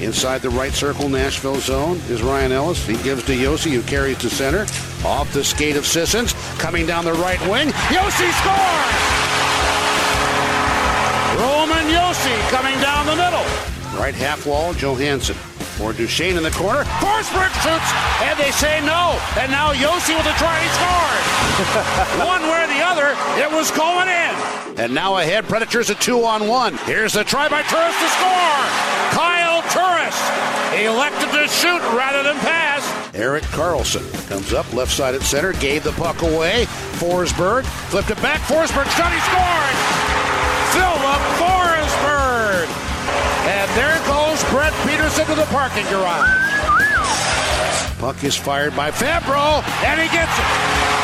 Inside the right circle, Nashville zone is Ryan Ellis. He gives to Yossi, who carries to center. Off the skate of Sissons. Coming down the right wing. Yossi scores! Roman Yossi coming down the middle. Right half wall, Johansson. For Duchesne in the corner. Forsberg shoots, and they say no. And now Yossi with a try, he scores. One way or the other, it was going in. And now ahead, Predators a 2-on-1. Here's the try by Turris to score. Kyle Turris elected to shoot rather than pass. Erik Karlsson comes up left side at center, gave the puck away. Forsberg flipped it back. Forsberg shot, he scored. Philip Forsberg. And there goes Brett Peterson to the parking garage. Puck is fired by Fabro, and he gets it.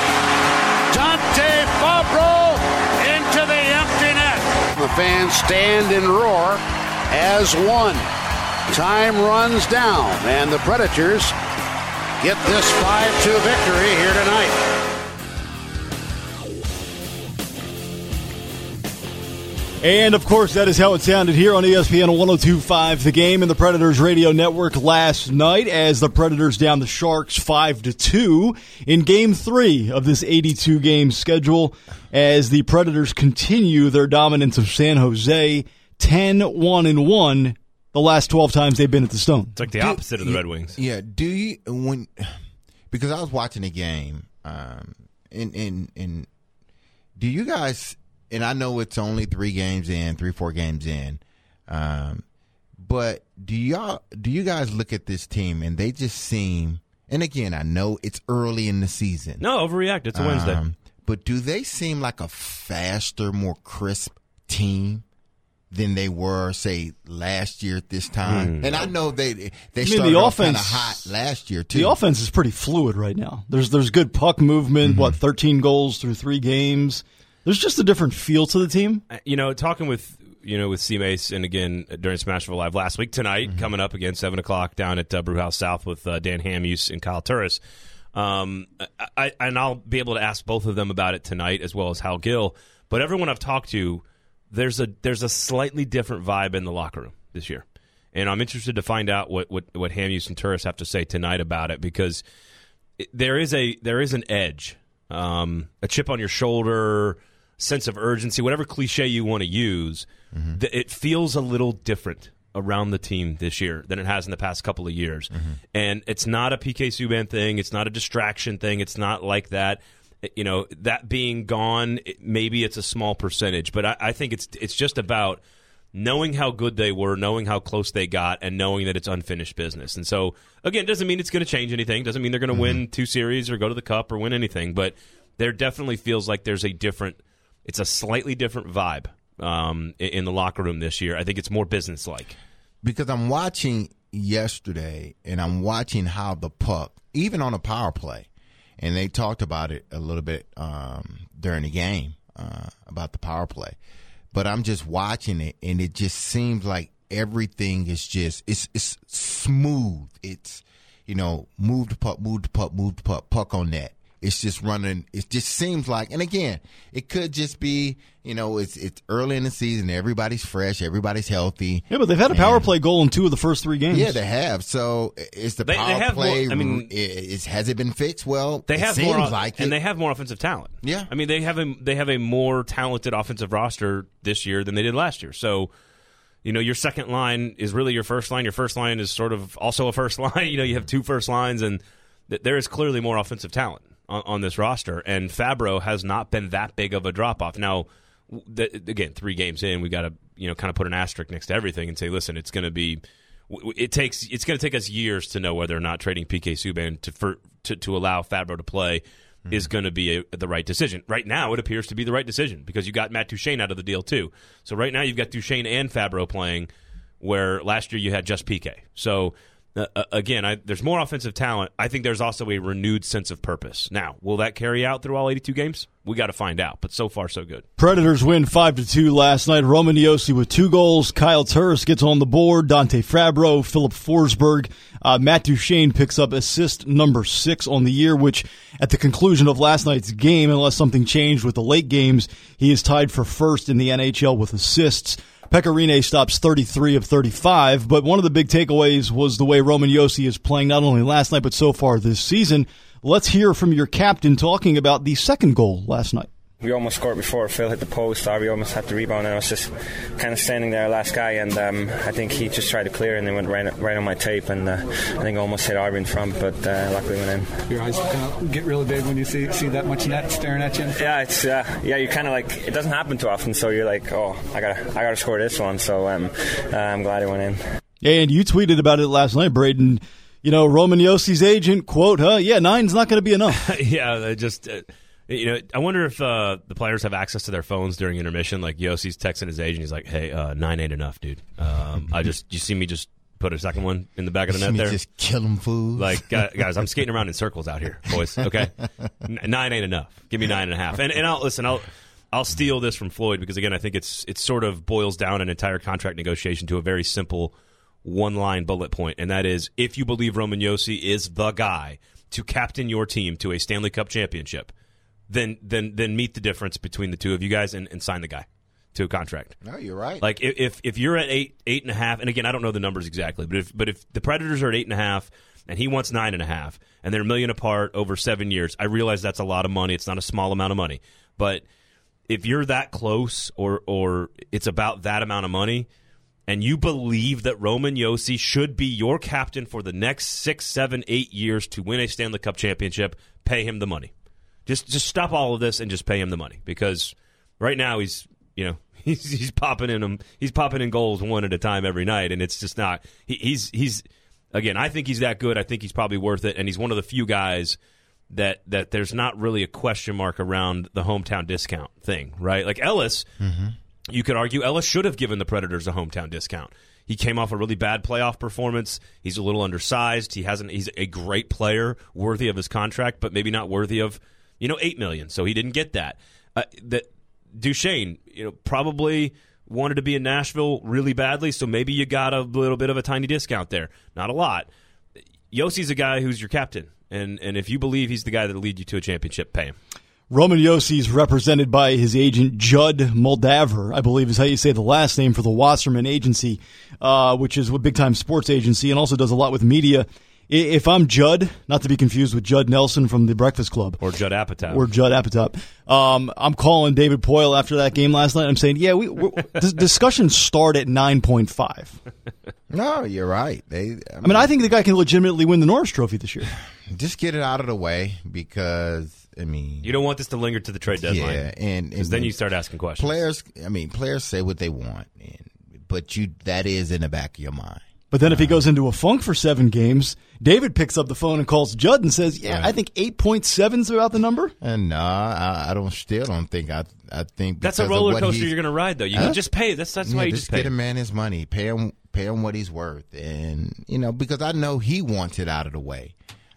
Dante Fabro into the empty net. The fans stand and roar as one. Time runs down, and the Predators get this 5-2 victory here tonight. And, of course, that is how it sounded here on ESPN 102.5, The Game and the Predators Radio Network last night as the Predators down the Sharks 5-2 in Game 3 of this 82-game schedule as the Predators continue their dominance of San Jose, 10-1-1 the last 12 times they've been at the Stone. It's like the opposite of the Red Wings. Yeah, because I was watching the game, and do you guys... And I know it's only 3 or 4 games in, but do you guys look at this team and they just seem? And again, I know it's early in the season. No, overreact. It's a Wednesday. But do they seem like a faster, more crisp team than they were, say, last year at this time? And I know they started off kind of hot last year too. The offense is pretty fluid right now. There's good puck movement. 13 goals through 3 games. There's just a different feel to the team. You know, talking with C-Mace and again during Smashville Live last week, tonight coming up again 7 o'clock down at Brewhouse South with Dan Hamhuis and Kyle Turris. And I'll be able to ask both of them about it tonight as well as Hal Gill. But everyone I've talked to, there's a slightly different vibe in the locker room this year, and I'm interested to find out what Hamhuis and Turris have to say tonight about it because there is an edge, a chip on your shoulder. Sense of urgency, whatever cliche you want to use, it feels a little different around the team this year than it has in the past couple of years. And it's not a PK Subban thing. It's not a distraction thing. It's not like that. You know, that being gone, maybe it's a small percentage. But I think it's just about knowing how good they were, knowing how close they got, and knowing that it's unfinished business. And so, again, it doesn't mean it's going to change anything. Doesn't mean they're going to win 2 series or go to the Cup or win anything. But there definitely feels like there's it's a slightly different vibe in the locker room this year. I think it's more businesslike. Because I'm watching yesterday, and I'm watching how the puck, even on a power play, and they talked about it a little bit during the game about the power play. But I'm just watching it, and it just seems like everything is just it's smooth. It's move the puck, puck on net. It's just running. It just seems like, and again, it could just be, it's early in the season. Everybody's fresh. Everybody's healthy. Yeah, but they've had a power play goal in 2 of the first 3 games. Yeah, they have. So is the power play? More, has it been fixed? Well, they have seems more, like it. And they have more offensive talent. Yeah, I mean they have a more talented offensive roster this year than they did last year. So, your second line is really your first line. Your first line is sort of also a first line. You have 2 first lines, and there is clearly more offensive talent on this roster, and Fabro has not been that big of a drop-off. Now, again, 3 games in, we got to kind of put an asterisk next to everything and say, listen, it's going to take us years to know whether or not trading PK Subban to allow Fabro to play is going to be the right decision. Right now, it appears to be the right decision because you got Matt Duchesne out of the deal too. So right now, you've got Duchesne and Fabro playing, where last year you had just PK. So. Again, there's more offensive talent. I think there's also a renewed sense of purpose. Now, will that carry out through all 82 games? We got to find out, but so far, so good. Predators win 5-2 last night. Roman Yossi with 2 goals. Kyle Turris gets on the board. Dante Fabro, Philip Forsberg. Matt Duchesne picks up assist number 6 on the year, which at the conclusion of last night's game, unless something changed with the late games, he is tied for first in the NHL with assists. Pekka Rinne stops 33 of 35, but one of the big takeaways was the way Roman Josi is playing not only last night but so far this season. Let's hear from your captain talking about the second goal last night. We almost scored before Phil hit the post, or we almost had the rebound, and I was just kind of standing there, last guy, and I think he just tried to clear, and it went right on my tape, and I think I almost hit Arby in front, but luckily went in. Your eyes kind of get really big when you see that much net staring at you. Yeah, it's you kind of like, it doesn't happen too often, so you're like, oh, I gotta score this one. So I'm glad it went in. And you tweeted about it last night, Braden. You know, Roman Josi's agent, quote, yeah, 9's not going to be enough. Yeah, just. I wonder if the players have access to their phones during intermission. Like Yossi's texting his agent, he's like, "Hey, 9 ain't enough, dude. You see me just put a second one in the back of the net there. Just kill them fools. Like guys, I'm skating around in circles out here, boys. Okay, 9 ain't enough. Give me 9.5. And I'll steal this from Floyd because again, I think it sort of boils down an entire contract negotiation to a very simple one-line bullet point, and that is if you believe Roman Josi is the guy to captain your team to a Stanley Cup championship. Then meet the difference between the two of you guys and sign the guy to a contract. No, you're right. Like if you're at 8.5, and again I don't know the numbers exactly, but if the Predators are at 8.5 and he wants 9.5, and they're $1 million apart over 7 years, I realize that's a lot of money. It's not a small amount of money, but if you're that close or it's about that amount of money, and you believe that Roman Josi should be your captain for the next 6, 7, 8 years to win a Stanley Cup championship, pay him the money. Just stop all of this and just pay him the money because right now he's popping in them. He's popping in goals one at a time every night, and it's just not. He's again. I think he's that good. I think he's probably worth it, and he's one of the few guys that there's not really a question mark around the hometown discount thing, right? Like Ellis, you could argue Ellis should have given the Predators a hometown discount. He came off a really bad playoff performance. He's a little undersized. He's a great player, worthy of his contract, but maybe not worthy of. $8 million, so he didn't get that. That Duchesne, probably wanted to be in Nashville really badly, so maybe you got a little bit of a tiny discount there. Not a lot. Josi's a guy who's your captain, and if you believe he's the guy that'll lead you to a championship, pay him. Roman Josi is represented by his agent, Judd Moldaver, I believe is how you say the last name, for the Wasserman Agency, which is a big-time sports agency and also does a lot with media. If I'm Judd, not to be confused with Judd Nelson from The Breakfast Club. Or Judd Apatow. I'm calling David Poile after that game last night. I'm saying, discussions start at 9.5. No, you're right. I think the guy can legitimately win the Norris Trophy this year. Just get it out of the way because, you don't want this to linger to the trade deadline. Yeah, and then you start asking questions. Players say what they want, but that is in the back of your mind. But then if he goes into a funk for 7 games, David picks up the phone and calls Judd and says, I think 8.7 is about the number. And no, I don't think. I think that's a roller coaster you're going to ride, though. You can just pay. That's why you just pay. Get a man his money. Pay him what he's worth. And, because I know he wants it out of the way.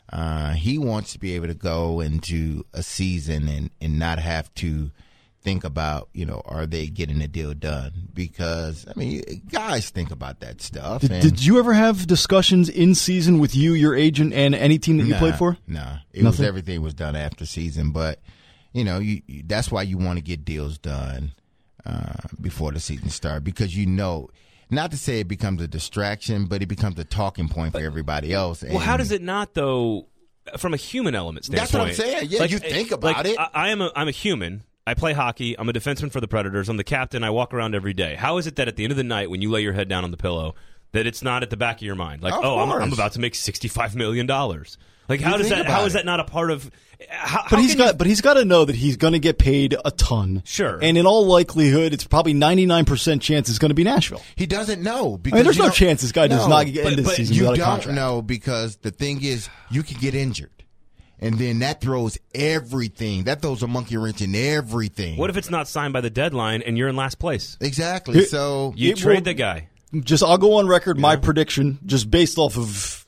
He wants to be able to go into a season and not have to think about, are they getting a deal done? Because, guys think about that stuff. Did you ever have discussions in season with your agent, and any team that you played for? No. Everything was done after season. But, that's why you want to get deals done before the season starts. Because not to say it becomes a distraction, but it becomes a talking point for everybody else. Well, how does it not, though, from a human element standpoint? That's what I'm saying. Yeah, you think about it. I'm a human. I play hockey. I'm a defenseman for the Predators. I'm the captain. I walk around every day. How is it that at the end of the night, when you lay your head down on the pillow, that it's not at the back of your mind? Like, I'm about to make $65 million. Like, how is that not a part of? But he's got to know that he's going to get paid a ton. Sure. And in all likelihood, it's probably 99% chance it's going to be Nashville. He doesn't know because there's no chance this guy does not get into the season without a contract. You don't know because the thing is, you can get injured. And then that throws everything. That throws a monkey wrench in everything. What if it's not signed by the deadline and you're in last place? Exactly. So you trade the guy. I'll go on record. My prediction, just based off of,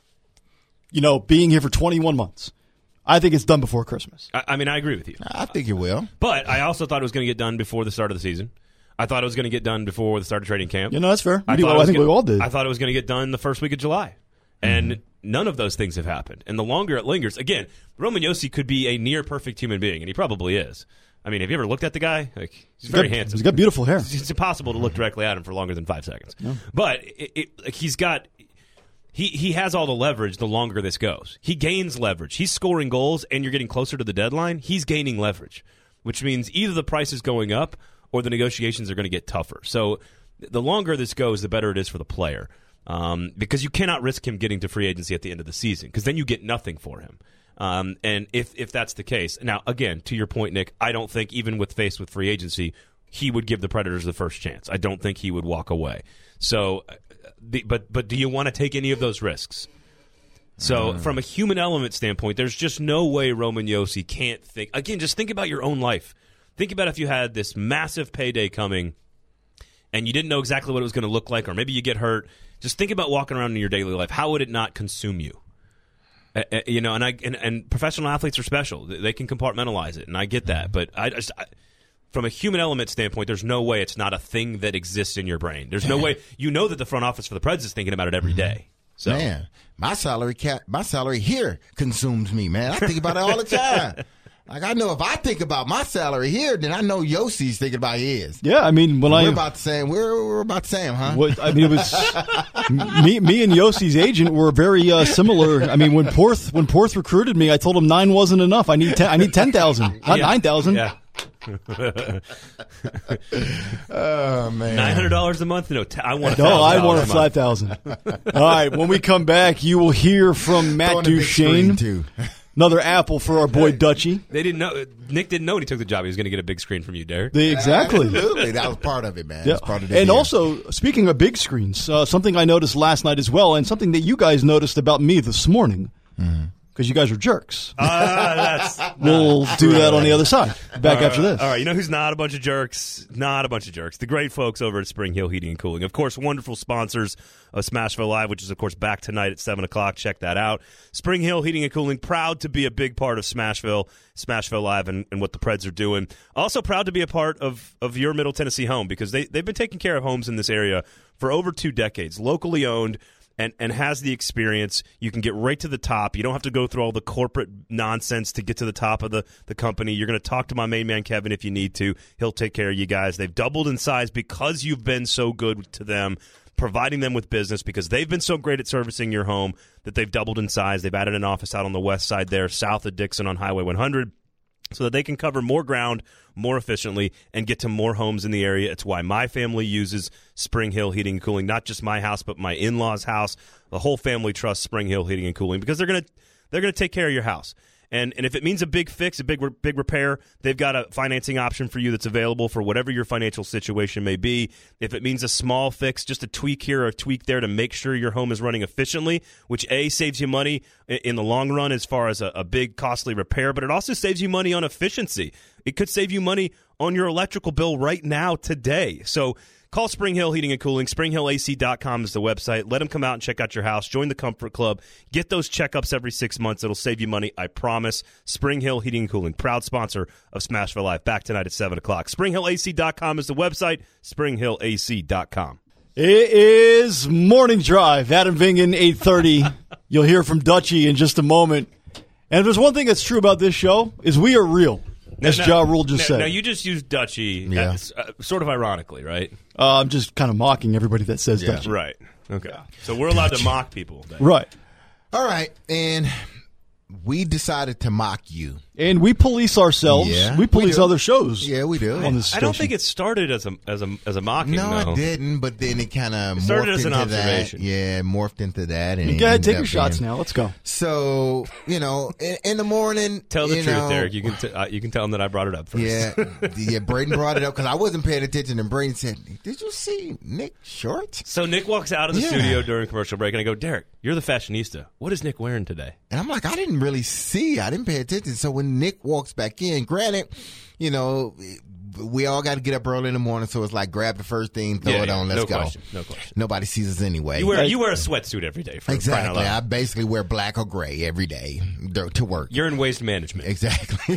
being here for 21 months. I think it's done before Christmas. I agree with you. I think it will. But I also thought it was going to get done before the start of the season. I thought it was going to get done before the start of training camp. That's fair. I think we all did. I thought it was going to get done the first week of July. And none of those things have happened. And the longer it lingers, again, Roman Josi could be a near-perfect human being, and he probably is. I mean, have you ever looked at the guy? Like, he's very handsome. He's got beautiful hair. It's impossible to look directly at him for longer than 5 seconds. Yeah. But he's got. He has all the leverage the longer this goes. He gains leverage. He's scoring goals, and you're getting closer to the deadline. He's gaining leverage, which means either the price is going up or the negotiations are going to get tougher. So the longer this goes, the better it is for the player, because you cannot risk him getting to free agency at the end of the season, because then you get nothing for him. And if that's the case, now again, to your point, Nick, I don't think even faced with free agency, he would give the Predators the first chance. I don't think he would walk away. So, but do you want to take any of those risks? So, from a human element standpoint, there's just no way Roman Josi can't think. Again, just think about your own life. Think about if you had this massive payday coming, and you didn't know exactly what it was going to look like, or maybe you get hurt. Just think about walking around in your daily life. How would it not consume you? And professional athletes are special. They can compartmentalize it, and I get that. But from a human element standpoint, there's no way it's not a thing that exists in your brain. There's no way. You know that the front office for the Preds is thinking about it every day. So. Man, my salary here consumes me, man. I think about it all the time. Like, I know if I think about my salary here, then I know Yosi's thinking about his. Yeah, I mean, we're about the same, huh? I mean, it was me and Yosi's agent were very similar. I mean, when Porth recruited me, I told him 9 wasn't enough. I need 10,000, not 9,000. Yeah. Oh man, $900 a month? No, I want. I wanted 5,000. All right, when we come back, you will hear from Matt Duchene too. Another apple for our boy Dutchie. They didn't know. Nick didn't know when he took the job he was going to get a big screen from you, Derek. Exactly. Absolutely, that was part of it, man. Yeah. Part of the and deal. Also, speaking of big screens, something I noticed last night as well, and something that you guys noticed about me this morning. Because you guys are jerks. We'll do that on the other side. Back after this. All right. You know who's not a bunch of jerks? Not a bunch of jerks. The great folks over at Spring Hill Heating and Cooling. Of course, wonderful sponsors of Smashville Live, which is, of course, back tonight at 7 o'clock. Check that out. Spring Hill Heating and Cooling, proud to be a big part of Smashville Live, and what the Preds are doing. Also proud to be a part of your Middle Tennessee home, because they've been taking care of homes in this area for over 2 decades. Locally owned. And has the experience. You can get right to the top. You don't have to go through all the corporate nonsense to get to the top of the company. You're going to talk to my main man, Kevin, if you need to. He'll take care of you guys. They've doubled in size because you've been so good to them, providing them with business, because they've been so great at servicing your home that they've doubled in size. They've added an office out on the west side there, south of Dixon on Highway 100, so that they can cover more ground more efficiently and get to more homes in the area. It's why my family uses Spring Hill Heating and Cooling, not just my house, but my in-laws' house. The whole family trusts Spring Hill Heating and Cooling because they're going to take care of your house. And if it means a big fix, a big repair, they've got a financing option for you that's available for whatever your financial situation may be. If it means a small fix, just a tweak here or a tweak there to make sure your home is running efficiently, which A, saves you money in the long run as far as a big costly repair, but it also saves you money on efficiency. It could save you money on your electrical bill right now today. So call Spring Hill Heating and Cooling. SpringHillAC.com is the website. Let them come out and check out your house. Join the Comfort Club. Get those checkups every 6 months. It'll save you money, I promise. Spring Hill Heating and Cooling, proud sponsor of Smashville Live. Back tonight at 7 o'clock. SpringHillAC.com is the website. SpringHillAC.com. It is Morning Drive. Adam Vingan, 8:30. You'll hear from Dutchie in just a moment. And if there's one thing that's true about this show, is we are real. As Ja Rule just said. Now, you just used Dutchie sort of ironically, right? I'm just kind of mocking everybody that says Dutchie. Right. Okay. So we're allowed to mock people. Then. Right. All right. And we decided to mock you. And we police ourselves. Yeah, we police other shows. Yeah, we do. On this I don't think it started as a mocking. No, it didn't. But then it kind of started morphed as an into observation. that. Yeah, morphed into that. And go ahead, take your shots now. Let's go. So in the morning, tell the truth, Derek. You can tell them that I brought it up first. Yeah, Braden brought it up because I wasn't paying attention, and Braden said, "Did you see Nick shorts?" So Nick walks out of the studio during commercial break, and I go, "Derek, you're the fashionista. What is Nick wearing today?" And I'm like, I didn't really see. I didn't pay attention. So when Nick walks back in, granted, we all got to get up early in the morning, so it's like grab the first thing, throw it on, let's go. No question. Nobody sees us anyway. You wear a sweatsuit every day. Exactly. I basically wear black or gray every day to work. You're in waste management. Exactly.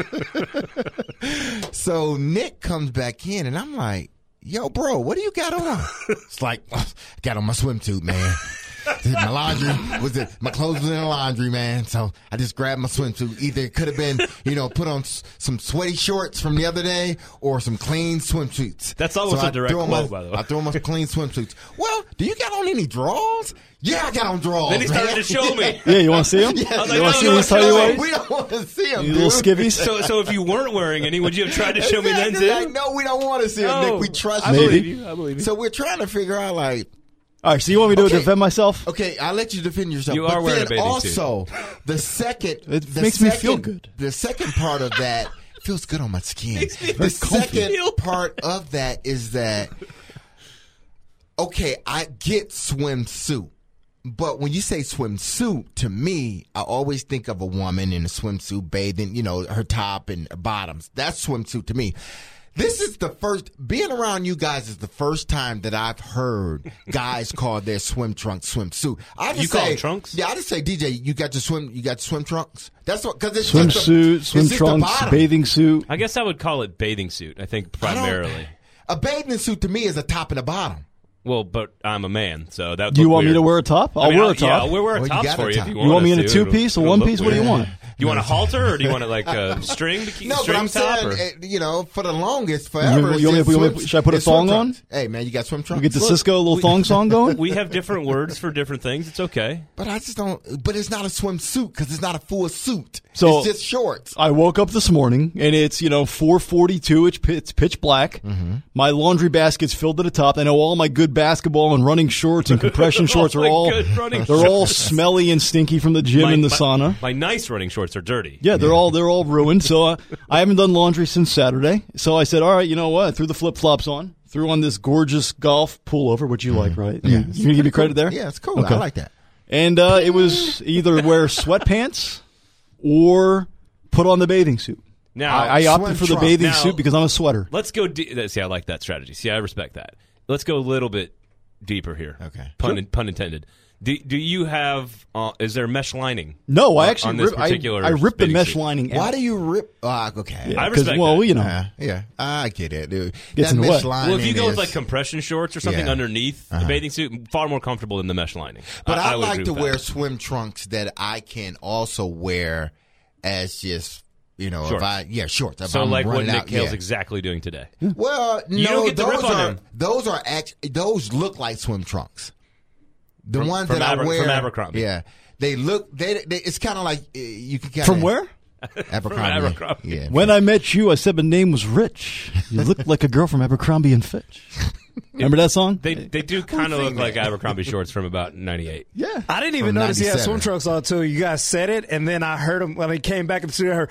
So Nick comes back in, and I'm like, yo, bro, what do you got on? It's like, got on my swimsuit, man. My clothes was in the laundry, man. So I just grabbed my swimsuit. Either it could have been, put on some sweaty shorts from the other day or some clean swimsuits. That's almost a direct quote, by the way. I threw on my clean swimsuits. Well, do you got on any drawers? Yeah, I got on drawers. Then he started to show me. Yeah, you want to see him? Yeah, I was like, you want to see no, these tell you what? We don't want to see them, You dude. little skivvies? So if you weren't wearing any, would you have tried to show me then Exactly. too? Like, no, we don't want to see them, No. Nick. We trust I you. believe you. I believe you. So we're trying to figure out, like, All right, so you want me to Okay. defend myself? okay, I'll let you defend yourself. You but are wearing then a bathing suit. also, the second, It makes me feel good. The second part of that feels good on my skin. Makes me The feel second comfy. part of that is that, okay, I get swimsuit. But when you say swimsuit, to me, I always think of a woman in a swimsuit bathing, her top and bottoms. That's swimsuit to me. This is the first, being around you guys is the first time that I've heard guys call their swim trunks swimsuit. I just You call them trunks? Yeah, I just say, DJ, you got swim trunks? That's what, cause it's Swimsuit, just swim it's just the trunks, bottom. bathing suit. I guess I would call it bathing suit. I think primarily. A bathing suit to me is a top and a bottom. Well, but I'm a man, so that. Do you want me to wear a top? I'll wear a top. Yeah, I'll wear Well, a you top got for a you top. if you You want me in a us to. two-piece, a It'll one-piece? look What do you weird. want? You want a halter, or do you want like a string to keep No, but string I'm top? saying, Or? for the longest, forever. You want me- should I put a it's swim thong on? trunks. Hey, man, you got swim We trunks? get the Cisco little thong song going? We have different words for different things. It's okay. But I just don't. But it's not a swimsuit because it's not a full suit. So- it's just shorts. I woke up this morning and it's 4:42. It's pitch black. Mm-hmm. My laundry basket's filled to the top. I know all my good basketball and running shorts and compression shorts All are my all good running they're all shorts. smelly and stinky from the gym and the sauna. My nice running shorts are dirty. Yeah, they're all ruined. So I haven't done laundry since Saturday. So I said, all right, you know what? I threw the flip flops on, threw on this gorgeous golf pullover, which you like, right? Yeah. You gonna give me credit there? Yeah, it's cool. Okay. I like that. And it was either wear sweatpants or put on the bathing suit. Now, I opted swim for the trunk. bathing Now- suit because I'm a sweater. let's go. See, I like that strategy. See, I respect that. Let's go a little bit deeper here. Okay. Pun intended. Do you have? Is there mesh lining? No, I on actually this ripped, particular I ripped the bathing mesh suit? lining out. Why do you rip? Okay. Yeah, I 'cause, respect well, that. Yeah, I get it, dude. Gets that in the mesh way. lining Well, if you go with is- like compression shorts or something Yeah. underneath the bathing suit, far more comfortable than the mesh lining. But I would like agree to with wear that. swim trunks that I can also wear as just Shorts. shorts. If So I'm like what running Nick out, Hale's yeah. exactly doing today. Well, You no, don't get to rip those on are him. those look like swim trunks. The From- ones from that I Aber- wear from Abercrombie. Yeah, they look. They it's kind of like you can kinda, From where? Abercrombie. From Abercrombie. Yeah. When I met you, I said my name was Rich. You looked like a girl from Abercrombie and Fitch. Remember that song? They do kind of look like Abercrombie shorts from about '98. Yeah. I didn't even From notice he had 97. swim trunks on until you guys said it, and then I heard him when he came back in the studio. I heard,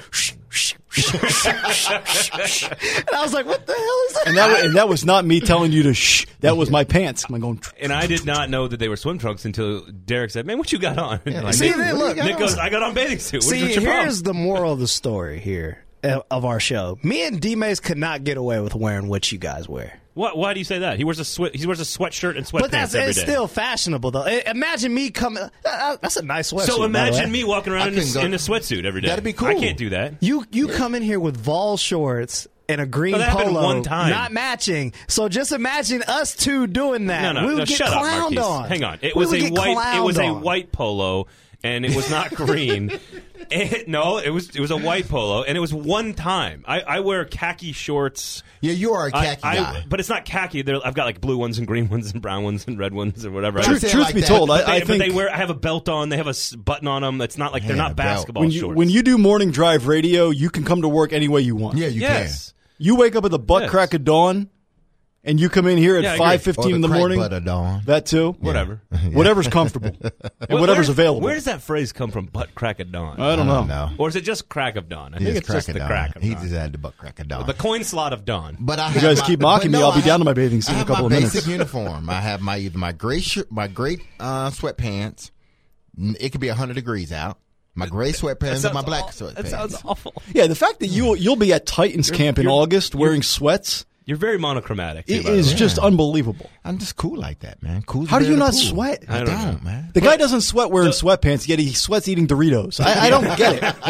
and I was like, "What the hell is that?" And that was not me telling you to shh. That was my pants. I'm going. And I did not know that they were swim trunks until Derek said, "Man, what you got on?" Yeah, like, See, Nick, then what do you look, got Nick on? goes, "I got on bathing suit." See, What's your problem? here's the moral of the story here of our show. Me and D-Mace could not get away with wearing what you guys wear. Why do you say that? He wears a sweatshirt and sweatpants But that's every it's day. still fashionable, though. Imagine me coming. That's a nice sweatshirt. So by the imagine way. me walking I around in can go- a sweatsuit every day. That'd be cool. I can't do that. You come in here with Vol shorts and a green Oh, that happened polo, one time. not matching. So just imagine us two doing that. No, we would get shut up, clowned Marquise. on. Hang on. It We was would a get white. It clowned was a on. white polo, and it was not green. No, it was a white polo, and it was one time. I wear khaki shorts. Yeah, you are a khaki guy. But it's not khaki. I've got like blue ones and green ones and brown ones and red ones or whatever. But I I'm just- saying Truth like be that. told, but I they think wear. I have a belt on. They have a button on them. It's not like they're Yeah, not a belt. basketball when shorts. you do morning drive radio, you can come to work any way you want. Yeah, you yes. You wake up at the butt Yes. crack of dawn, and you come in here Yeah, I at agree. 5:15 in the morning. Butter dawn. That too. Whatever. Whatever's comfortable and whatever's available. Where does that phrase come from? Butt crack of dawn. I don't know. No. Or is it just crack of dawn? I He think just it's just the crack of He dawn. just had the butt crack of dawn. The coin slot of dawn. But I You have guys my- keep mocking but me, no, I'll be I down to have- my bathing suit I in a have couple my of basic minutes. uniform. I have my either my gray shirt, my gray sweatpants. It could be 100 degrees out. My gray sweatpants and my black sweatpants. That sounds awful. Yeah, the fact that you'll be at Titans camp in you're- August wearing sweats You're very monochromatic. Too, it by the is way. just unbelievable. I'm just cool like that, man. Cool. How do you not sweat? I I don't, don't know. man. The guy doesn't sweat wearing sweatpants, yet he sweats eating Doritos. I don't get it.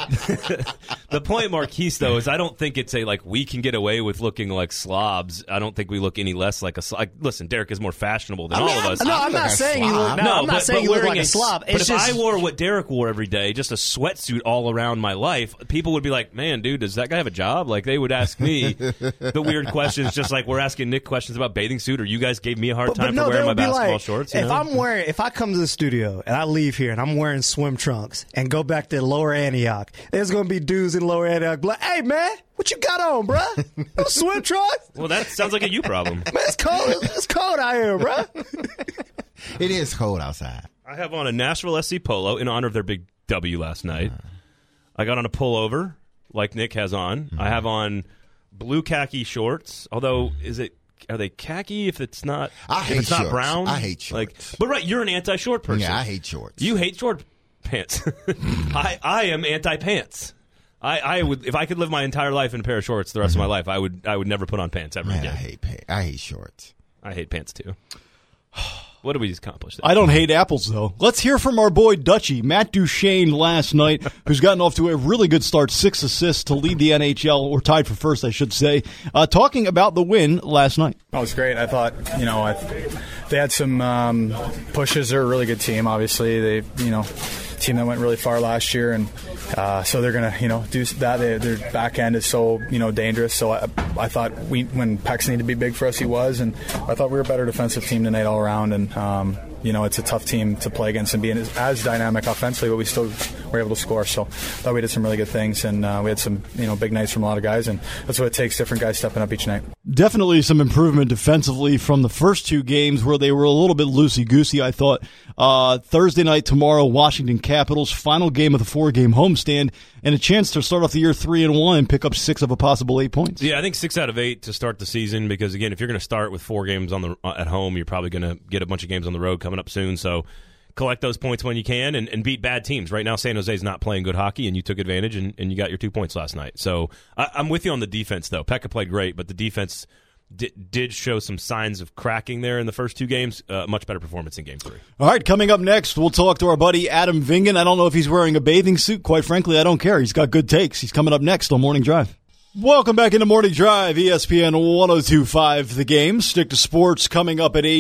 The point, Marquise, though, is I don't think it's we can get away with looking like slobs. I don't think we look any less like a slob. Listen, Derek is more fashionable than all of us. No, I'm not saying you look. No, I'm not saying you look like a slob. But if I wore what Derek wore every day, just a sweatsuit all around my life, people would be like, "Man, dude, does that guy have a job?" Like they would ask me the weird questions, just like we're asking Nick questions about bathing suit, or you guys gave me a hard time for wearing my basketball shorts. If I come to the studio and I leave here and I'm wearing swim trunks and go back to Lower Antioch, there's going to be dudes in Lower Antioch like, "Hey, man, what you got on, bruh? Those swim trunks?" Well, that sounds like a you problem. Man, it's cold. It's cold out here, bruh. It is cold outside. I have on a Nashville SC polo in honor of their big W last night. I got on a pullover like Nick has on. I have on blue khaki shorts, although are they khaki if it's not shorts. Brown? I hate shorts. But right, you're an anti-short person. Yeah, I hate shorts. You hate short pants. I am anti-pants. I would, if I could live my entire life in a pair of shorts the rest of my life, I would never put on pants ever again. I hate shorts. I hate pants too. What did we just accomplish? I don't hate apples, though. Let's hear from our boy Dutchie, Matt Duchene, last night, who's gotten off to a really good start, 6 assists to lead the NHL, or tied for first, I should say, talking about the win last night. Oh, it was great. I thought, they had some pushes. They're a really good team, obviously. Team that went really far last year, and so they're going to, do that. Their back end is so, dangerous. So I thought when Pex needed to be big for us, he was, and I thought we were a better defensive team tonight all around. And it's a tough team to play against and being as dynamic offensively, but we still were able to score. So I thought we did some really good things, and we had some, big nights from a lot of guys, and that's what it takes, different guys stepping up each night. Definitely some improvement defensively from the first two games where they were a little bit loosey-goosey, I thought. Thursday night tomorrow, Washington Capitals, final game of the 4-game homestand, and a chance to start off the year 3-1 and pick up 6 of a possible 8 points. Yeah, I think 6 out of 8 to start the season because, again, if you're going to start with 4 games at home, you're probably going to get a bunch of games on the road coming up soon. So collect those points when you can and beat bad teams. Right now, San Jose's not playing good hockey, and you took advantage, and you got your 2 points last night. So I'm with you on the defense, though. Pekka played great, but the defense did show some signs of cracking there in the first 2 games. Much better performance in Game 3. All right, coming up next, we'll talk to our buddy Adam Vingan. I don't know if he's wearing a bathing suit. Quite frankly, I don't care. He's got good takes. He's coming up next on Morning Drive. Welcome back into Morning Drive, ESPN 102.5 The Game. Stick to Sports coming up at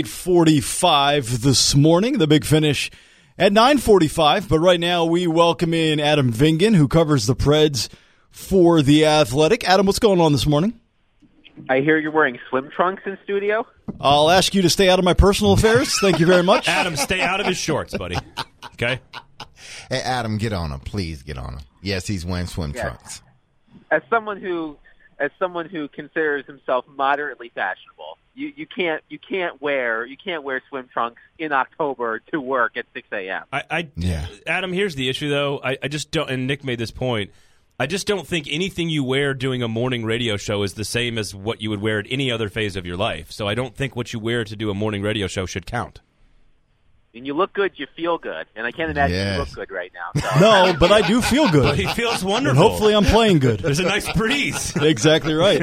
8:45 this morning. The big finish at 9:45. But right now we welcome in Adam Vingan, who covers the Preds for The Athletic. Adam, what's going on this morning? I hear you're wearing swim trunks in studio. I'll ask you to stay out of my personal affairs. Thank you very much. Adam, stay out of his shorts, buddy. Okay? Hey, Adam, get on him. Please get on him. Yes, he's wearing swim trunks. As someone who considers himself moderately fashionable, you can't wear swim trunks in October to work at 6 a.m. Adam, here's the issue though. I just don't, and Nick made this point. I just don't think anything you wear doing a morning radio show is the same as what you would wear at any other phase of your life. So I don't think what you wear to do a morning radio show should count. And you look good, you feel good. And I can't imagine you look good right now. So. No, but I do feel good. But he feels wonderful. And hopefully I'm playing good. There's a nice breeze. Exactly right.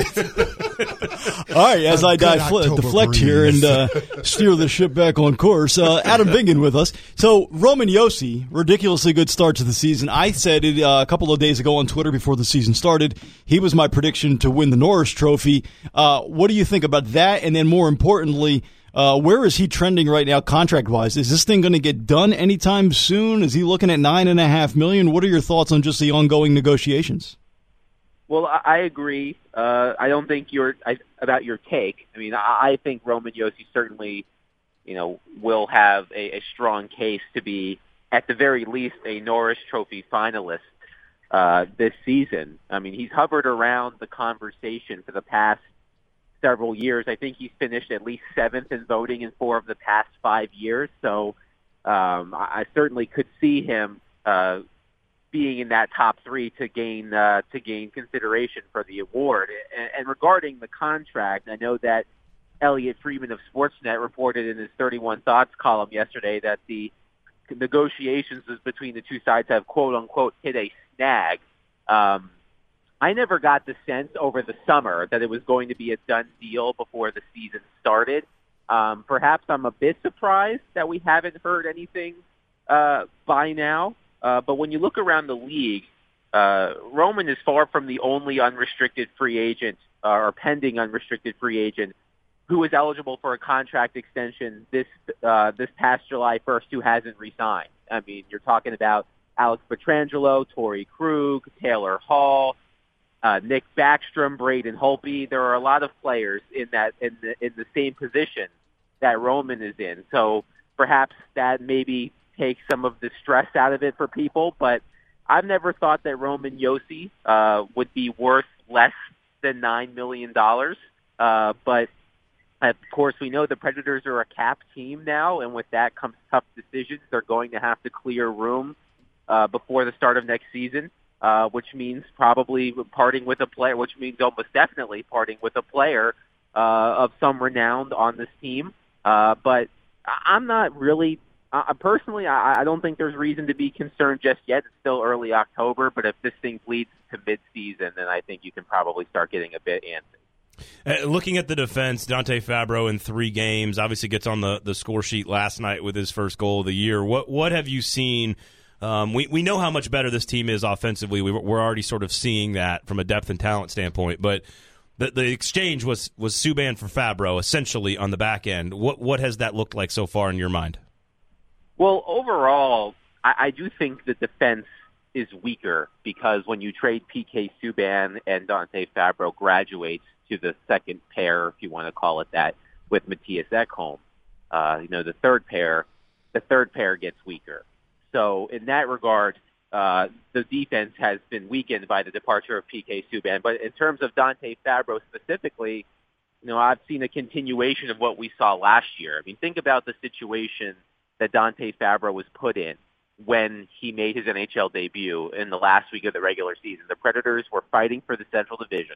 All right, as I deflect here and steer the ship back on course, Adam Vingan with us. So Roman Josi, ridiculously good start to the season. I said it a couple of days ago on Twitter before the season started. He was my prediction to win the Norris Trophy. What do you think about that? And then more importantly, where is he trending right now contract-wise? Is this thing going to get done anytime soon? Is he looking at $9.5 million? What are your thoughts on just the ongoing negotiations? Well, I agree. I don't think about your take. I mean, I think Roman Josi certainly, will have a strong case to be, at the very least, a Norris Trophy finalist this season. I mean, he's hovered around the conversation for the past several years. I think he's finished at least 7th in voting in 4 of the past 5 years. So I certainly could see him being in that top 3 to gain consideration for the award. And regarding the contract, I know that Elliot Friedman of Sportsnet reported in his 31 Thoughts column yesterday that the negotiations between the two sides have quote unquote hit a snag. I never got the sense over the summer that it was going to be a done deal before the season started. Perhaps I'm a bit surprised that we haven't heard anything by now. But when you look around the league, Roman is far from the only unrestricted free agent or pending unrestricted free agent who is eligible for a contract extension this past July 1st who hasn't resigned. I mean, you're talking about Alex Pietrangelo, Torrey Krug, Taylor Hall, Nick Backstrom, Braden Holtby. There are a lot of players in the same position that Roman is in. So perhaps that maybe takes some of the stress out of it for people. But I've never thought that Roman Josi would be worth less than $9 million. But of course, we know the Predators are a cap team now, and with that comes tough decisions. They're going to have to clear room before the start of next season, which means probably parting with a player, which means almost definitely parting with a player of some renown on this team. But I'm not really, personally, I don't think there's reason to be concerned just yet. It's still early October, but if this thing bleeds to mid-season, then I think you can probably start getting a bit antsy. Looking at the defense, Dante Fabro in 3 games obviously gets on the score sheet last night with his first goal of the year. What have you seen? We know how much better this team is offensively. We're already sort of seeing that from a depth and talent standpoint. But the exchange was Subban for Fabro essentially on the back end. What has that looked like so far in your mind? Well, overall, I do think the defense is weaker because when you trade PK Subban and Dante Fabro graduates to the second pair, if you want to call it that, with Matthias Ekholm, the third pair gets weaker. So in that regard, the defense has been weakened by the departure of PK Subban. But in terms of Dante Fabro specifically, I've seen a continuation of what we saw last year. I mean, think about the situation that Dante Fabro was put in when he made his NHL debut in the last week of the regular season. The Predators were fighting for the Central Division.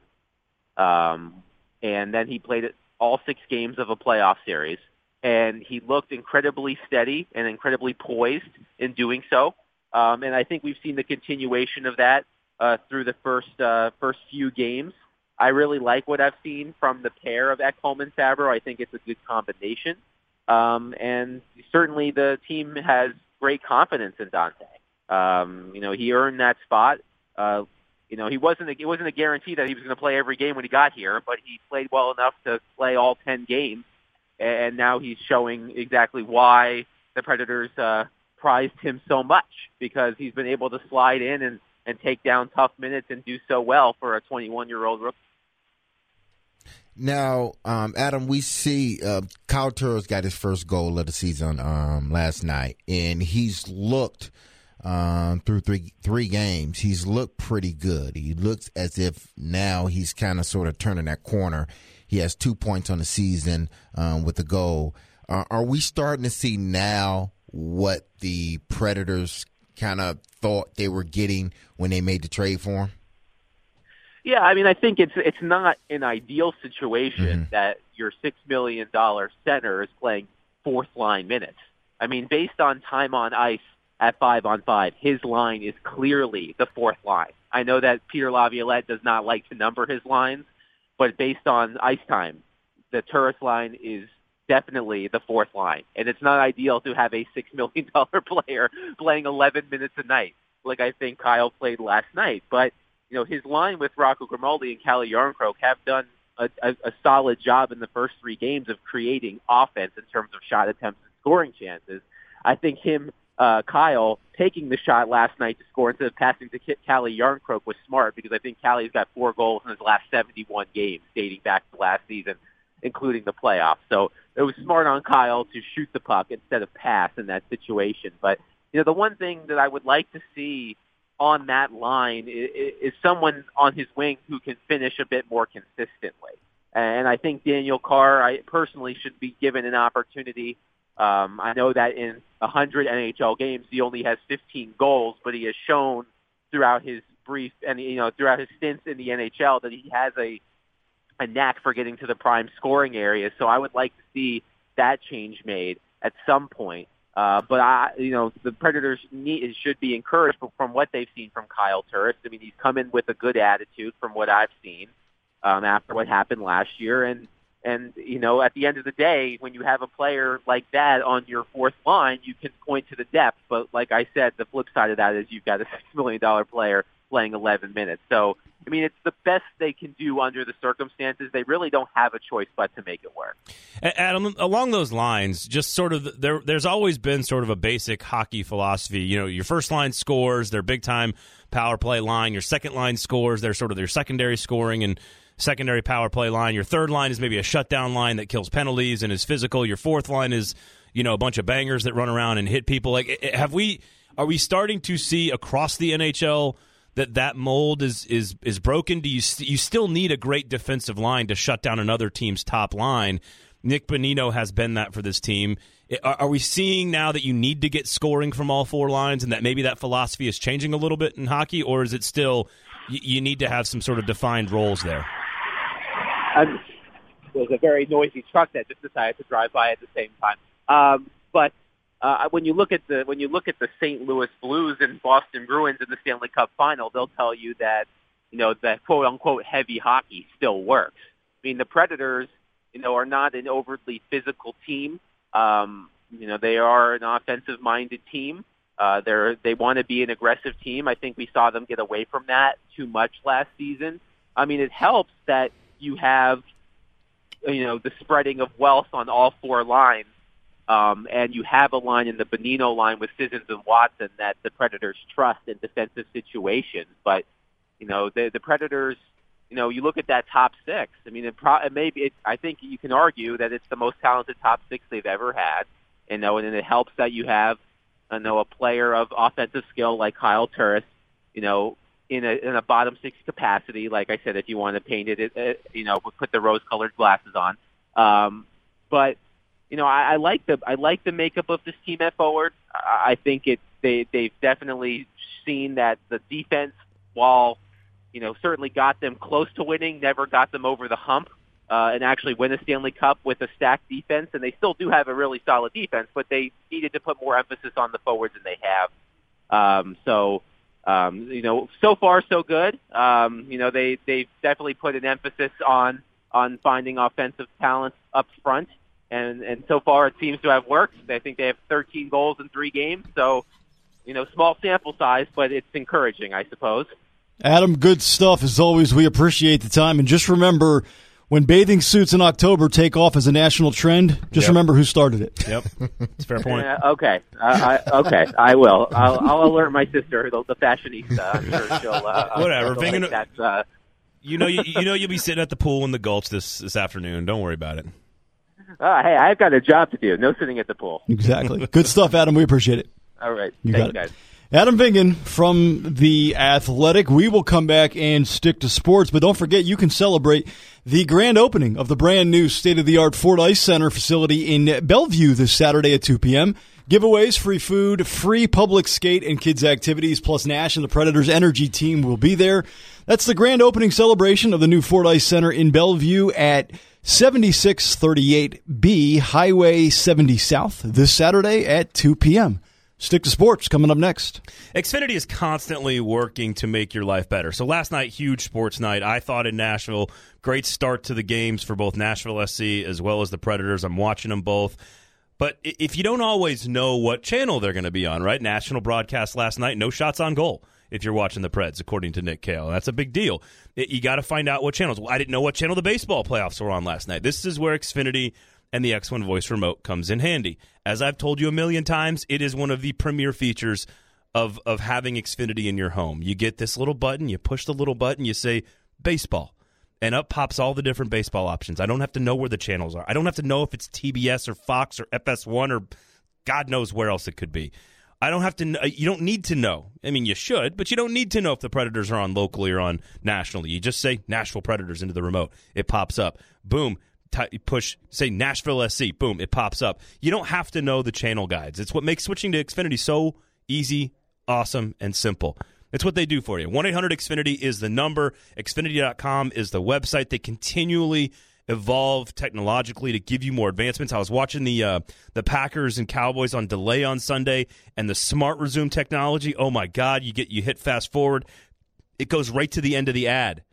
And then he played all 6 games of a playoff series, and he looked incredibly steady and incredibly poised in doing so. And I think we've seen the continuation of that through the first few games. I really like what I've seen from the pair of Ekholm and Fabro. I think it's a good combination. And certainly the team has great confidence in Dante. He earned that spot. It wasn't a guarantee that he was going to play every game when he got here, but he played well enough to play all 10 games, and now he's showing exactly why the Predators prized him so much, because he's been able to slide in and take down tough minutes and do so well for a 21-year-old rookie. Now, Adam, we see Kyle Turris got his first goal of the season last night, and he's looked through three games. He's looked pretty good. He looks as if now he's kind of sort of turning that corner. He has 2 points on the season with a goal. Are we starting to see now what the Predators kind of thought they were getting when they made the trade for him? Yeah, I mean, I think it's not an ideal situation that your $6 million center is playing fourth-line minutes. I mean, based on time on ice at 5-on-5, his line is clearly the fourth line. I know that Peter Laviolette does not like to number his lines, but based on ice time, the Turris line is definitely the fourth line. And it's not ideal to have a $6 million player playing 11 minutes a night, like I think Kyle played last night. But his line with Rocco Grimaldi and Calle Jarnkrok have done a solid job in the first 3 games of creating offense in terms of shot attempts and scoring chances. I think Kyle, taking the shot last night to score instead of passing to Calle Jarnkrok was smart, because I think Calle's got 4 goals in his last 71 games dating back to last season, including the playoffs. So it was smart on Kyle to shoot the puck instead of pass in that situation. But, the one thing that I would like to see on that line is someone on his wing who can finish a bit more consistently. And I think Daniel Carr, personally should be given an opportunity. I know that in 100 NHL games, he only has 15 goals, but he has shown throughout his throughout his stints in the NHL that he has a knack for getting to the prime scoring area. So I would like to see that change made at some point. But the Predators should be encouraged from what they've seen from Kyle Turris. I mean, he's come in with a good attitude from what I've seen after what happened last year. And at the end of the day, when you have a player like that on your fourth line, you can point to the depth. But like I said, the flip side of that is you've got a $6 million player playing 11 minutes. So, I mean, it's the best they can do under the circumstances. They really don't have a choice but to make it work. Adam, along those lines, just sort of there's always been sort of a basic hockey philosophy. You know, your first line scores, their big-time power play line. Your second line scores, they're sort of their secondary scoring and secondary power play line. Your third line is maybe a shutdown line that kills penalties and is physical. Your fourth line is, you know, a bunch of bangers that run around and hit people. Like, are we starting to see across the NHL that mold is broken? Do you still need a great defensive line to shut down another team's top line? Nick Bonino has been that for this team. Are we seeing now that you need to get scoring from all four lines and that maybe that philosophy is changing a little bit in hockey, or is it still you need to have some sort of defined roles there? There's a very noisy truck that just decided to drive by at the same time. But when you look at the St. Louis Blues and Boston Bruins in the Stanley Cup Final, they'll tell you that, you know, that quote unquote heavy hockey still works. I mean, the Predators, you know, are not an overtly physical team. You know, they are an offensive minded team. They want to be an aggressive team. I think we saw them get away from that too much last season. I mean, it helps that you have, you know, the spreading of wealth on all four lines. And you have a line in the Bonino line with Sissons and Watson that the Predators trust in defensive situations. But, you know, the Predators, you know, you look at that top six. I mean, I think you can argue that it's the most talented top six they've ever had. You know, and it helps that you have, you know, a player of offensive skill like Kyle Turris, you know, in a bottom six capacity. Like I said, if you want to paint it, you know, put the rose-colored glasses on. But you know, I like the makeup of this team at forward. I think they've definitely seen that the defense, while, you know, certainly got them close to winning, never got them over the hump and actually win a Stanley Cup with a stacked defense. And they still do have a really solid defense, but they needed to put more emphasis on the forwards than they have. You know, so far so good. You know, they've definitely put an emphasis on finding offensive talent up front. And so far it seems to have worked. I think they have 13 goals in 3 games. So, you know, small sample size, but it's encouraging, I suppose. Adam, good stuff as always. We appreciate the time. And just remember, when bathing suits in October take off as a national trend, just remember who started it. Yep. It's a fair point. Okay. Okay. I will. I'll alert my sister, the fashionista. I'm sure she'll... Whatever. You know you'll be sitting at the pool in the Gulch this afternoon. Don't worry about it. Hey, I've got a job to do. No sitting at the pool. Exactly. Good stuff, Adam. We appreciate it. All right. Thanks, guys. Adam Vingan from The Athletic. We will come back and stick to sports, but don't forget you can celebrate the grand opening of the brand new state-of-the-art Ford Ice Center facility in Bellevue this Saturday at 2 p.m. Giveaways, free food, free public skate and kids activities, plus Nash and the Predators Energy team will be there. That's the grand opening celebration of the new Ford Ice Center in Bellevue at 7638B Highway 70 South this Saturday at 2 p.m. Stick to sports coming up next. Xfinity is constantly working to make your life better. So last night, huge sports night. I thought in Nashville, great start to the games for both Nashville SC as well as the Predators. I'm watching them both. But if you don't always know what channel they're going to be on, right? National broadcast last night, no shots on goal if you're watching the Preds, according to Nick Cale. That's a big deal. You got to find out what channels. Well, I didn't know what channel the baseball playoffs were on last night. This is where Xfinity and the X1 Voice Remote comes in handy. As I've told you a million times, it is one of the premier features of having Xfinity in your home. You get this little button, you push the little button, you say, baseball. And up pops all the different baseball options. I don't have to know where the channels are. I don't have to know if it's TBS or Fox or FS1 or God knows where else it could be. I don't have to. You don't need to know. I mean, you should, but you don't need to know if the Predators are on locally or on nationally. You just say Nashville Predators into the remote. It pops up. Boom. Push, say Nashville SC. Boom. It pops up. You don't have to know the channel guides. It's what makes switching to Xfinity so easy, awesome, and simple. It's what they do for you. 1-800-XFINITY is the number. Xfinity.com is the website. They continually evolve technologically to give you more advancements. I was watching the Packers and Cowboys on delay on Sunday, and the Smart Resume technology. Oh my God! You hit fast forward, it goes right to the end of the ad.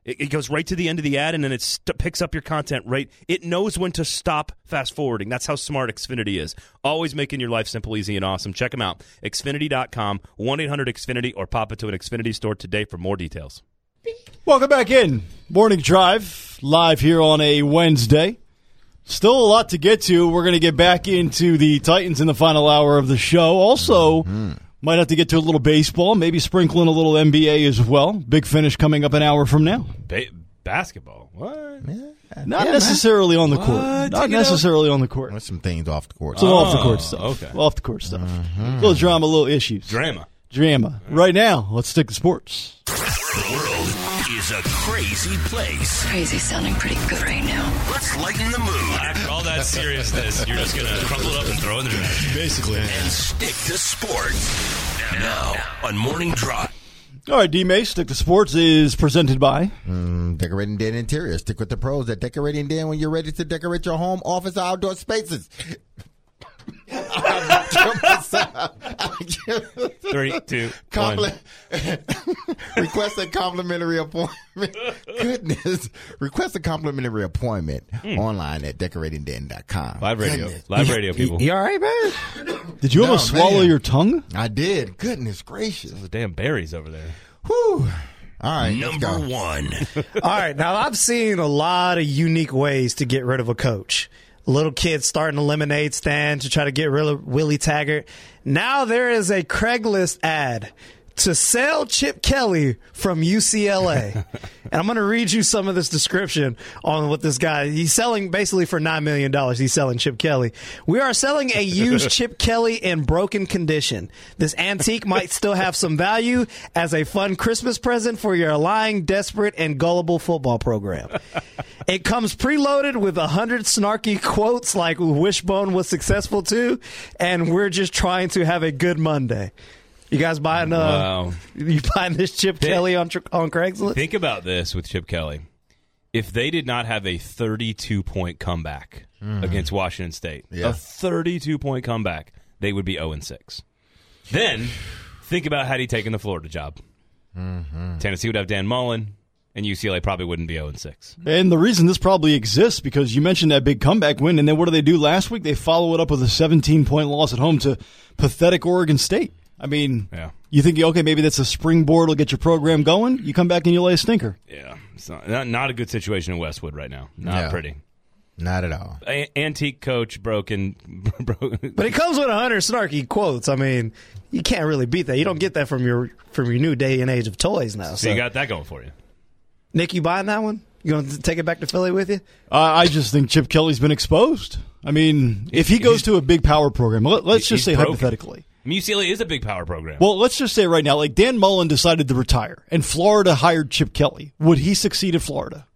It goes right to the end of the ad, and then it picks up your content right. It knows when to stop fast-forwarding. That's how smart Xfinity is. Always making your life simple, easy, and awesome. Check them out. Xfinity.com, 1-800-XFINITY, or pop into an Xfinity store today for more details. Welcome back in. Morning Drive, live here on a Wednesday. Still a lot to get to. We're going to get back into the Titans in the final hour of the show. Also, might have to get to a little baseball, maybe sprinkle in a little NBA as well. Big Finish coming up an hour from now. Basketball? What? Not necessarily on the court. Not necessarily on the court. There's some things off the court. Some off the court stuff. Okay. Off the court stuff. A little drama, a little issues. Drama. Right now, let's stick to sports. The world is a crazy place. Crazy sounding pretty good right now. Let's lighten the mood. After all that seriousness, you're just going to crumple it up and throw it in the trash. Basically. And stick to sports. Now on Morning Drive. All right, D-Mace, Stick to Sports is presented by Decorating Den Interiors. Stick with the pros at Decorating Den when you're ready to decorate your home, office, or outdoor spaces. 3, 2, 1. Request a complimentary appointment. Goodness. Request a complimentary appointment online at decoratingden.com. Live radio. Live radio, people. You all right, man? Did you almost swallow your tongue? I did. Goodness gracious. Those damn berries over there. Whew. All right. Number 1. All right, now I've seen a lot of unique ways to get rid of a coach. Little kids starting a lemonade stand to try to get rid of Willie Taggart. Now there is a Craigslist ad to sell Chip Kelly from UCLA. And I'm going to read you some of this description on what this guy, he's selling basically for $9 million. He's selling Chip Kelly. We are selling a used Chip Kelly in broken condition. This antique might still have some value as a fun Christmas present for your lying, desperate, and gullible football program. It comes preloaded with 100 snarky quotes like Wishbone was successful too, and we're just trying to have a good Monday. You guys buying you buying this Chip Kelly on Craigslist? Think about this with Chip Kelly. If they did not have a 32-point comeback against Washington State, a 32-point comeback, they would be 0-6. Then think about had he taken the Florida job. Tennessee would have Dan Mullen, and UCLA probably wouldn't be 0-6. And the reason this probably exists because you mentioned that big comeback win, and then what do they do last week? They follow it up with a 17-point loss at home to pathetic Oregon State. I mean, you think, okay, maybe that's a springboard will get your program going. You come back and you lay a stinker. Yeah, it's not a good situation in Westwood right now. Not pretty. Not at all. Antique coach broken. But it comes with 100 snarky quotes. I mean, you can't really beat that. You don't get that from your new day and age of toys now. So you got that going for you. Nick, you buying that one? You going to take it back to Philly with you? I just think Chip Kelly's been exposed. I mean, if he goes to a big power program, let's just say broken. Hypothetically. I mean, UCLA is a big power program. Well, let's just say right now, like Dan Mullen decided to retire, and Florida hired Chip Kelly. Would he succeed at Florida?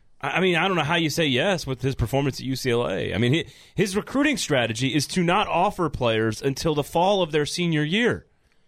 I mean, I don't know how you say yes with his performance at UCLA. I mean, his recruiting strategy is to not offer players until the fall of their senior year.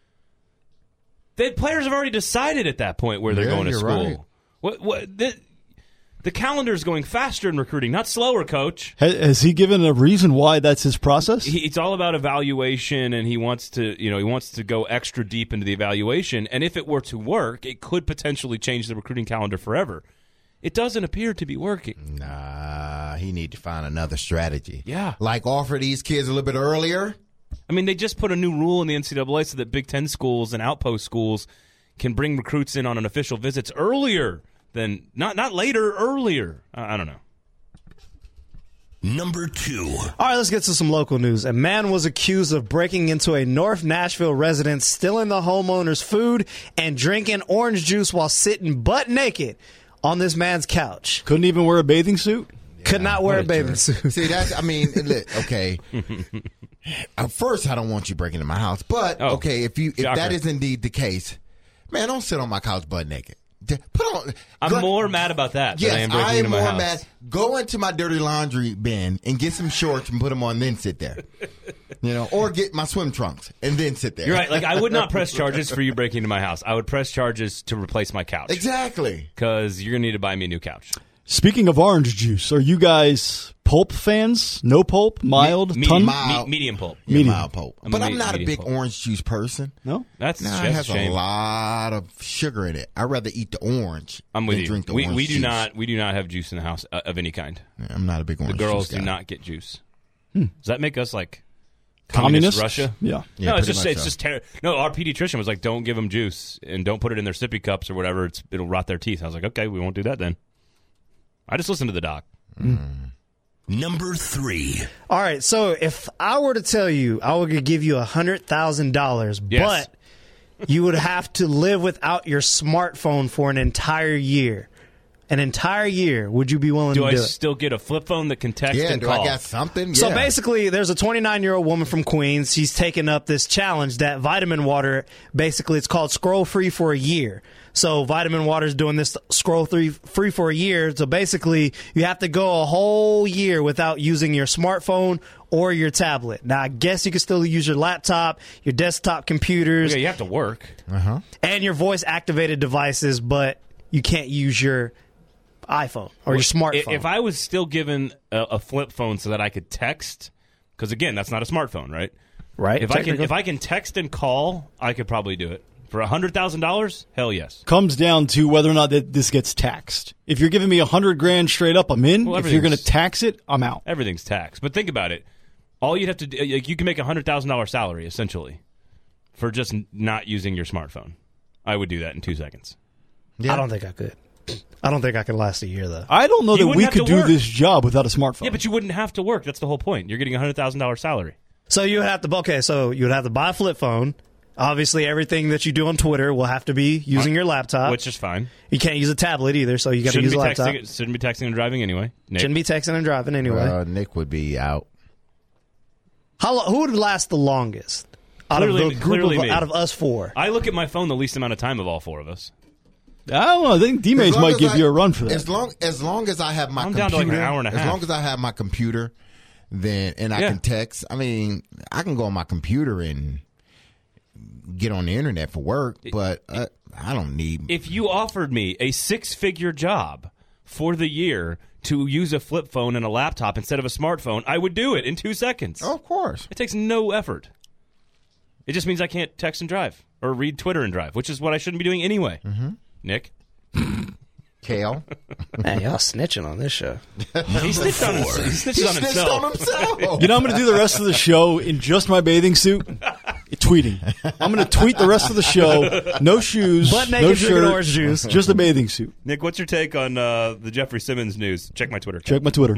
The players have already decided at that point where they're going to school. Right. The calendar is going faster in recruiting, not slower, Coach. Has he given a reason why that's his process? It's all about evaluation, and he wants to go extra deep into the evaluation. And if it were to work, it could potentially change the recruiting calendar forever. It doesn't appear to be working. Nah, he need to find another strategy. Yeah, like offer these kids a little bit earlier. I mean, they just put a new rule in the NCAA so that Big Ten schools and outpost schools can bring recruits in on an official visits earlier. Then not later, earlier. I don't know. Number 2. All right, let's get to some local news. A man was accused of breaking into a North Nashville residence, stealing the homeowner's food, and drinking orange juice while sitting butt naked on this man's couch. Couldn't even wear a bathing suit? Could not wear a bathing suit. See, that's, I mean, okay. First, I don't want you breaking into my house. But, okay, if that is indeed the case, man, don't sit on my couch butt naked. I'm more mad about that than I am breaking into my house. Mad. Go into my dirty laundry bin and get some shorts and put them on, then sit there. Or get my swim trunks and then sit there. You're right. Like, I would not press charges for you breaking into my house. I would press charges to replace my couch. Exactly. Because you're going to need to buy me a new couch. Speaking of orange juice, are you guys pulp fans? No pulp? Mild? Medium, ton? medium pulp. Yeah, Medium. mild pulp. But I'm not a big orange juice person. No? That's No, just it has a shame. a lot of sugar in it. I'd rather eat the orange I'm with than you. drink the We orange do juice. not have juice in the house of any kind. Yeah, I'm not a big The orange girls juice guy. do not get juice. Does that make us like Communists? Russia? Yeah. Yeah, No, it's pretty just much it's so. just terrible. No, our pediatrician was like, don't give them juice and don't put it in their sippy cups or whatever. It'll rot their teeth. I was like, okay, we won't do that then. I just listened to the doc. Number 3. All right, so if I were to tell you I would give you $100,000, Yes. but you would have to live without your smartphone for an entire year. An entire year, would you be willing Do to I do it? still get a flip phone that can text Yeah, and do call? I got something? So Yeah. basically, there's a 29-year-old woman from Queens. She's taken up this challenge that Vitamin Water, basically, it's called Scroll Free for a year. So Vitamin Water is doing this Scroll Free for a year. So basically, you have to go a whole year without using your smartphone or your tablet. Now, I guess you can still use your laptop, your desktop computers, Yeah, you have to work. and your voice-activated devices, but you can't use your iPhone or your smartphone. If I was still given a flip phone so that I could text, because again, that's not a smartphone, right? Right. If I can text and call, I could probably do it. For $100,000, hell yes. Comes down to whether or not that this gets taxed. If you're giving me $100,000 straight up, I'm in. Well, if you're going to everything's- tax it, I'm out. Everything's taxed. But think about it. All you'd have to do, like, you can make a $100,000 salary, essentially, for just not using your smartphone. I would do that in 2 seconds. I don't think I could. I don't think I could last a year, though. I don't know You that wouldn't we have could to do work. this job without a smartphone. Yeah, but you wouldn't have to work. That's the whole point. You're getting a $100,000 salary. So you would have to you would have to buy a flip phone. Obviously, everything that you do on Twitter will have to be using your laptop. Which is fine. You can't use a tablet either, so you got to Shouldn't use be a laptop. shouldn't be texting and driving anyway. Nick. Shouldn't be texting and driving anyway. Nick would be out. Who would last the longest out of Clearly- the group clearly of, me. out of us four? I look at my phone the least amount of time of all four of us. I don't know. I think As D-Mates long might as give I- you a run for that. As long as I have my I'm computer, down to like an hour and a as half. long as I have my computer, then I Yeah. can text. I mean, I can go on my computer and get on the internet for work, but I don't need. If you offered me a 6-figure job for the year to use a flip phone and a laptop instead of a smartphone, I would do it in 2 seconds. Oh, of course. It takes no effort. It just means I can't text and drive or read Twitter and drive, which is what I shouldn't be doing anyway. Mm-hmm. Nick? Kale. Man, y'all snitching on this show. He snitched on himself. He snitched He on snitched himself. on himself. You know, I'm going to do the rest of the show in just my bathing suit, tweeting. I'm going to tweet the rest of the show. No shoes, Butt no naked drinking shirt, orange juice. just a bathing suit. Nick, what's your take on the Jeffrey Simmons news? Check my Twitter. Check my Twitter.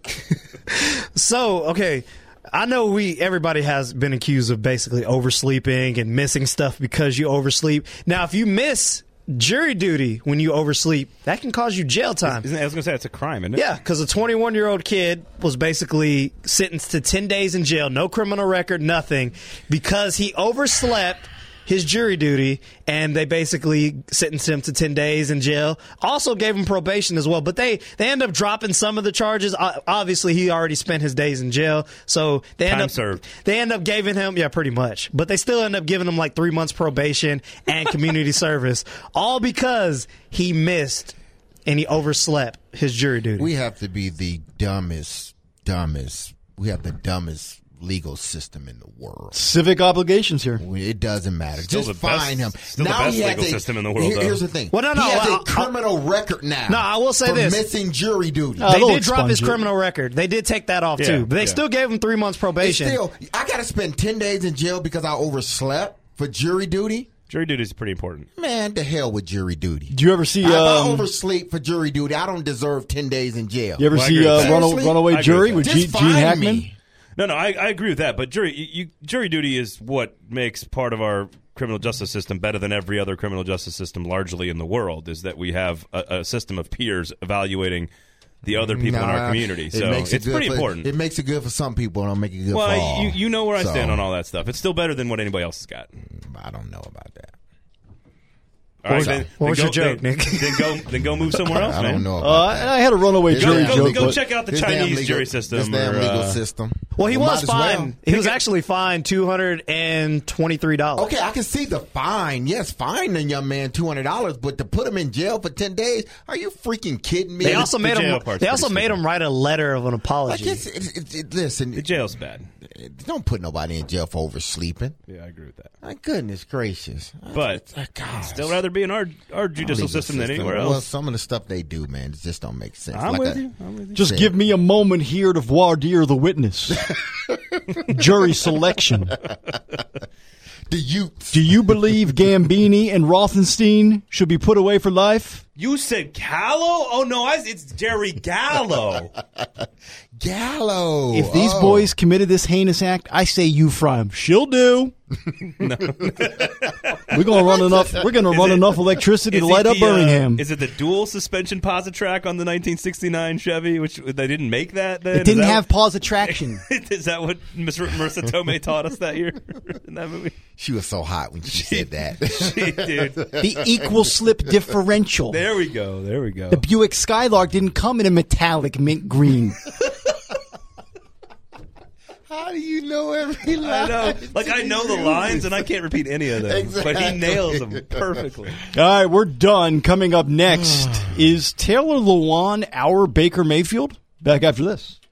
So, okay, I know everybody has been accused of basically oversleeping and missing stuff because you oversleep. Now, if you miss jury duty when you oversleep, that can cause you jail time. I was going to say, it's a crime, isn't it? Yeah, because a 21-year-old kid was basically sentenced to 10 days in jail, no criminal record, nothing, because he overslept his jury duty, and they basically sentenced him to 10 days in jail. Also gave him probation as well, but they end up dropping some of the charges. Obviously, he already spent his days in jail, so they end Time up served. They end up giving him, yeah, pretty much, but they still end up giving him like 3 months probation and community service, all because he missed and he overslept his jury duty. We have to be the dumbest. We have the dumbest legal system in the world. Civic obligations here. It doesn't matter. Still Just the best- fine him. still the Now best he has legal a- system in the world, though. Here's the thing. Well, no, he has I'll- a criminal record now. No, I will say for this. missing jury duty. Oh, They they'll did drop his expunge it. criminal record. They did take that off, Yeah, too. But they yeah. still gave him 3 months It's probation. still, I got to spend 10 days in jail because I overslept for jury duty. Jury duty is pretty important. Man, the hell with jury duty. Do you ever see? If I oversleep for jury duty, I don't deserve 10 days in jail. You ever Well, I see agree with that. Seriously? Runaway I agree Jury with with Just Gene fine Hackman? me. No, I agree with that. But jury duty is what makes part of our criminal justice system better than every other criminal justice system largely in the world, is that we have a system of peers evaluating the other people in our community. It So makes it it's good pretty for- important. It makes it good for some people, and don't make it good for all. Well, you know where I So, stand on all that stuff. It's still better than what anybody else has got. I don't know about that. All right, what was your joke, Nick? Then go move somewhere else, I man. don't know. About I had a runaway jury joke. Go check out the Chinese jury system. This damn legal system. Well, he was might as fined. He was actually fined $223. Okay, I can see the fine. Yes, fine a young man $200, but to put him in jail for 10 days? Are you freaking kidding me? They also made him. They also made him write a letter of an apology. Listen, the jail's bad. Don't put nobody in jail for oversleeping. Yeah, I agree with that. My goodness gracious. But I'd still rather be in our judicial system than anywhere else. Well, some of the stuff they do, man, it just don't make sense. I'm with you. Just give me a moment here to voir dire the witness. Jury selection. Do you believe Gambini and Rothenstein should be put away for life? You said Gallo? Oh, no, it's Jerry Gallo. Gallo. If these boys committed this heinous act, I say you fry them. She'll do. No. We're gonna run enough electricity to light up Birmingham. Is it the dual suspension Positrack on the 1969 Chevy? Which they didn't make that then? It didn't have pause traction. Is that what Marissa Tomei taught us that year in that movie? She was so hot when she said that. Dude. The equal slip differential. There we go. The Buick Skylark didn't come in a metallic mint green. How do you know every line? I know. I know the lines, and I can't repeat any of them. Exactly. But he nails them perfectly. All right, we're done. Coming up next, is Taylor Lewan our Baker Mayfield? Back after this.